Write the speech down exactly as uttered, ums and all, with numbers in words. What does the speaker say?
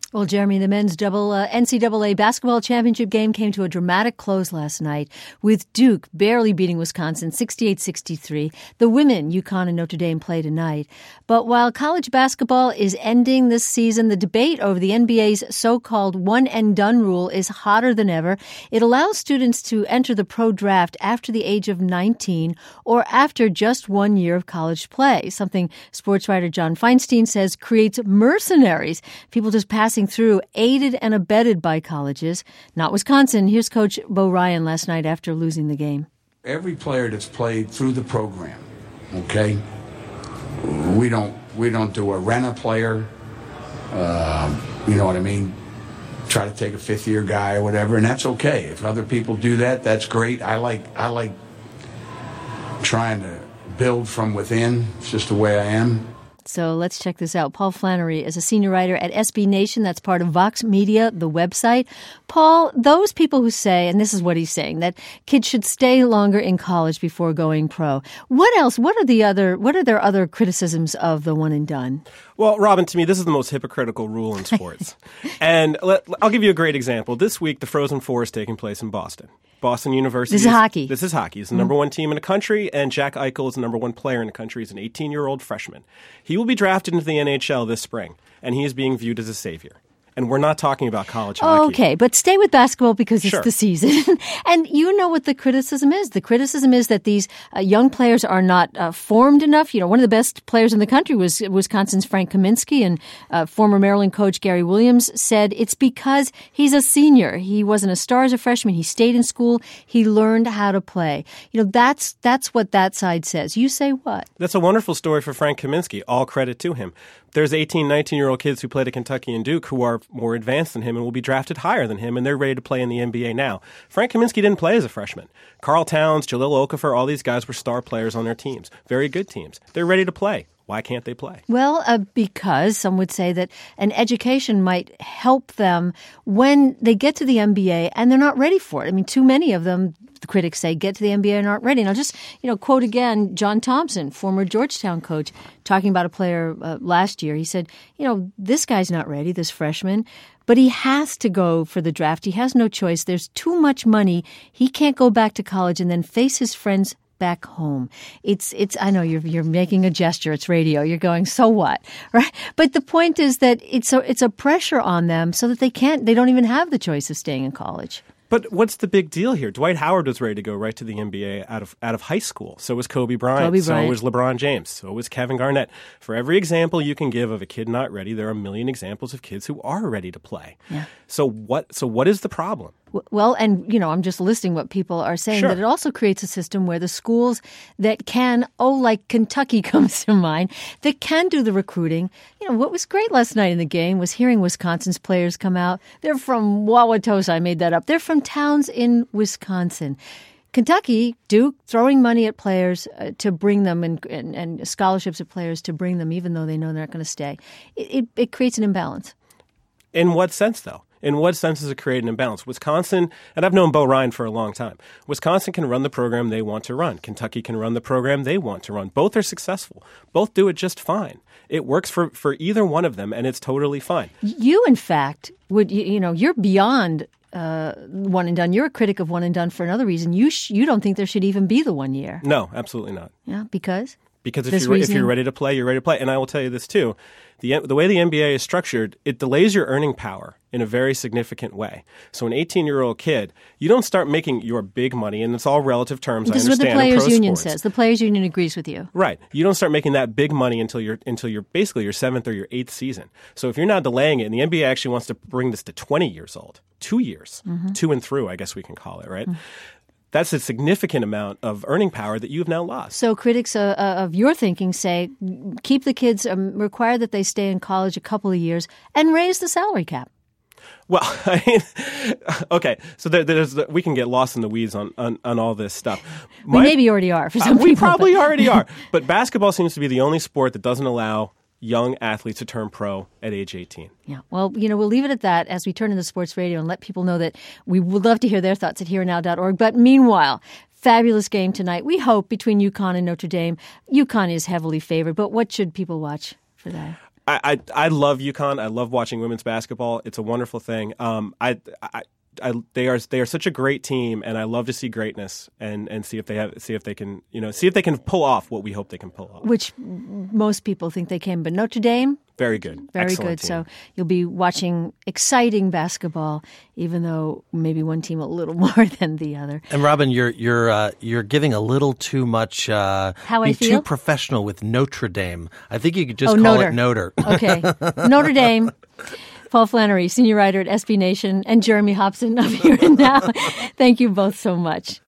Well, Jeremy, the men's double uh, N C double A basketball championship game came to a dramatic close last night with Duke barely beating Wisconsin sixty-eight sixty-three. The women, UConn and Notre Dame, play tonight. But while college basketball is ending this season, the debate over the N B A's so-called one-and-done rule is hotter than ever. It allows students to enter the pro draft after the age of nineteen or after just one year of college play, something sports writer John Feinstein says creates mercenaries, people just passing through, aided and abetted by colleges. Not Wisconsin. Here's Coach Bo Ryan last night after losing the game. Every player that's played through the program, okay, we don't we don't do a rent a player, uh, you know what I mean, try to take a fifth year guy or whatever, and that's okay. If other people do that, that's great. I like I like trying to build from within. It's just the way I am. So let's check this out. Paul Flannery is a senior writer at S B Nation. That's part of Vox Media, the website. Paul, those people who say, and this is what he's saying, that kids should stay longer in college before going pro. What else? What are the other, what are their other criticisms of the one and done? Well, Robin, to me, this is the most hypocritical rule in sports. And let, I'll give you a great example. This week, the Frozen Four is taking place in Boston. Boston University. This is, is hockey. This is hockey. It's the mm-hmm. number one team in the country, and Jack Eichel is the number one player in the country. He's an eighteen-year-old freshman. He will be drafted into the N H L this spring, and he is being viewed as a savior. And we're not talking about college hockey. Okay, but stay with basketball because it's sure. the season. And you know what the criticism is. The criticism is that these uh, young players are not uh, formed enough. You know, one of the best players in the country was Wisconsin's Frank Kaminsky, and uh, former Maryland coach Gary Williams said it's because he's a senior. He wasn't a star as a freshman. He stayed in school. He learned how to play. You know, that's that's what that side says. You say what? That's a wonderful story for Frank Kaminsky. All credit to him. There's eighteen, nineteen-year-old kids who played at Kentucky and Duke who are more advanced than him and will be drafted higher than him, and they're ready to play in the N B A now. Frank Kaminsky didn't play as a freshman. Karl Towns, Jahlil Okafor, all these guys were star players on their teams. Very good teams. They're ready to play. Why can't they play? Well, uh, because some would say that an education might help them when they get to the N B A and they're not ready for it. I mean, too many of them, the critics say, get to the N B A and aren't ready. And I'll just, you know, quote again John Thompson, former Georgetown coach, talking about a player uh, last year. He said, you know, this guy's not ready, this freshman, but he has to go for the draft. He has no choice. There's too much money. He can't go back to college and then face his friends back home. It's, it's, I know you're, you're making a gesture. It's radio. You're going, so what? Right? But the point is that it's a, it's a pressure on them so that they can't, they don't even have the choice of staying in college. But what's the big deal here? Dwight Howard was ready to go right to the N B A out of out of high school. So was Kobe Bryant. Kobe Bryant. So was LeBron James. So was Kevin Garnett. For every example you can give of a kid not ready, there are a million examples of kids who are ready to play. Yeah. So what? So what is the problem? Well, and, you know, I'm just listing what people are saying, sure. that it also creates a system where the schools that can, oh, like Kentucky comes to mind, that can do the recruiting. You know, what was great last night in the game was hearing Wisconsin's players come out. They're from Wauwatosa. I made that up. They're from towns in Wisconsin. Kentucky, Duke, throwing money at players uh, to bring them and, and, and scholarships at players to bring them, even though they know they're not going to stay. It, it, it creates an imbalance. In what sense, though? In what sense does it create an imbalance? Wisconsin, and I've known Bo Ryan for a long time, Wisconsin can run the program they want to run. Kentucky can run the program they want to run. Both are successful. Both do it just fine. It works for, for either one of them, and it's totally fine. You, in fact, would, you, you know, you're beyond uh, one and done. You're a critic of one and done for another reason. You sh- you don't think there should even be the one year. No, absolutely not. Yeah, because? Because if you're, if you're ready to play, you're ready to play. And I will tell you this, too. The, the way the N B A is structured, it delays your earning power in a very significant way. So an eighteen-year-old kid, you don't start making your big money, and it's all relative terms, this I understand. This is what the Players Union sports. says. The Players Union agrees with you. Right. You don't start making that big money until you're until you're basically your seventh or your eighth season. So if you're not delaying it, and the N B A actually wants to bring this to twenty years old, two years, mm-hmm. two and through, I guess we can call it, right? Mm-hmm. That's a significant amount of earning power that you've now lost. So critics uh, of your thinking say keep the kids, um, require that they stay in college a couple of years, and raise the salary cap. Well, I mean, okay, so there, there's we can get lost in the weeds on, on, on all this stuff. My, we maybe you already are for some uh, people. We probably but. already are. But basketball seems to be the only sport that doesn't allow young athletes to turn pro at age eighteen. Yeah. Well, you know, we'll leave it at that as we turn into sports radio and let people know that we would love to hear their thoughts at here and now dot org. But meanwhile, fabulous game tonight. We hope between UConn and Notre Dame. UConn is heavily favored, but what should people watch for that? I, I I love UConn. I love watching women's basketball. It's a wonderful thing. Um, I, I, I they are they are such a great team, and I love to see greatness and, and see if they have see if they can you know see if they can pull off what we hope they can pull off. Which most people think they can, but Notre Dame. Very good. Very Excellent good. team. So you'll be watching exciting basketball, even though maybe one team a little more than the other. And Robin, you're you're uh, you're giving a little too much. Uh, How I being feel? Too professional with Notre Dame. I think you could just Oh, call Notre. it Notre. Okay, Notre Dame. Paul Flannery, senior writer at S B Nation, and Jeremy Hobson of Here and Now. Thank you both so much.